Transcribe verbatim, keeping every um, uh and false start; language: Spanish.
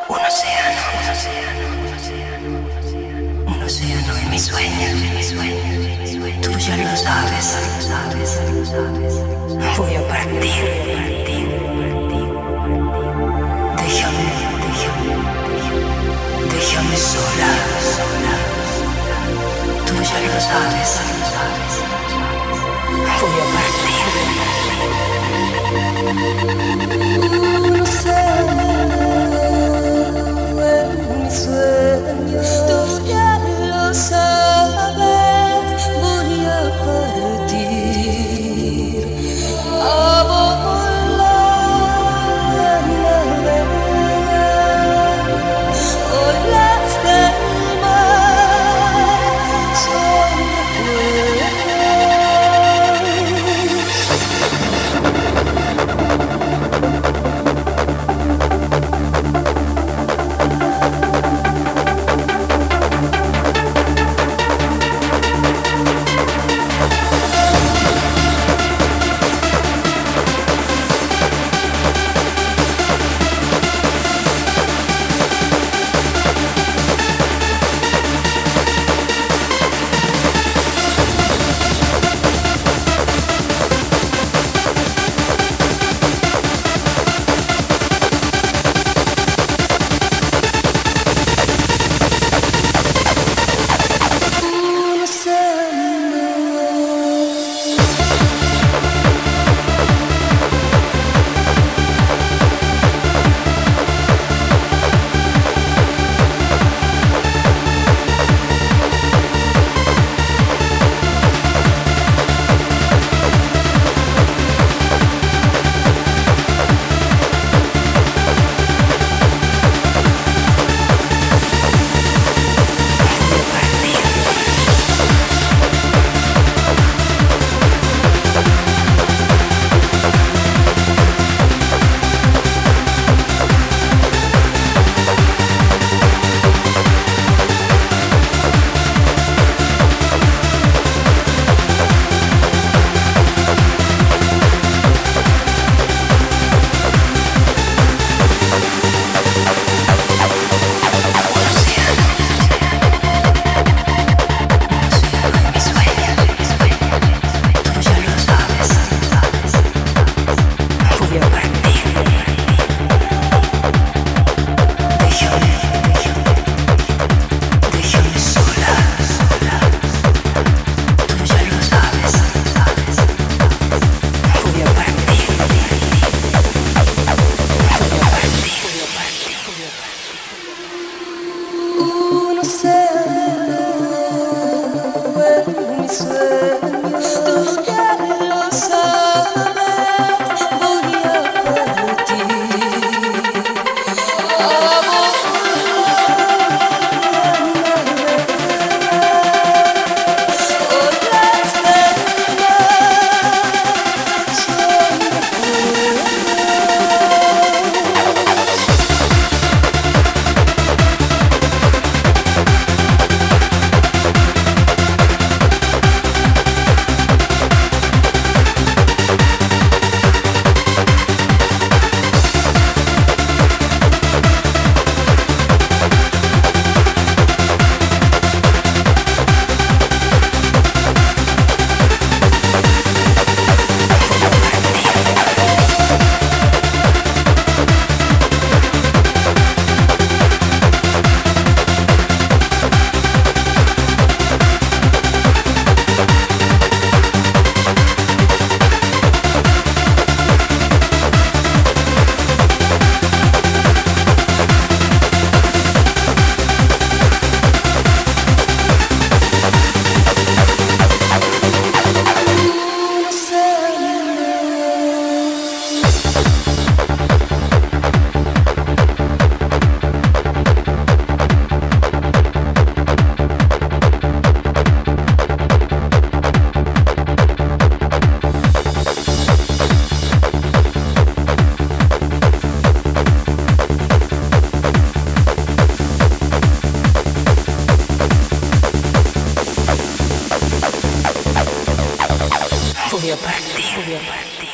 Un océano, un océano, un océano, un océano en mis sueños, en mis sueños, en mis sueños. Tú ya lo sabes, lo sabes, lo sabes. Voy a partir, partir, partir. Déjame, déjame, déjame, déjame sola, sola. Tú ya lo sabes, lo sabes, lo sabes. Voy a partir. Un océano en mis sueños, tú ya lo sabes, voy a partir a volar, a navegar, olas del mar son voy a partir, voy a partir.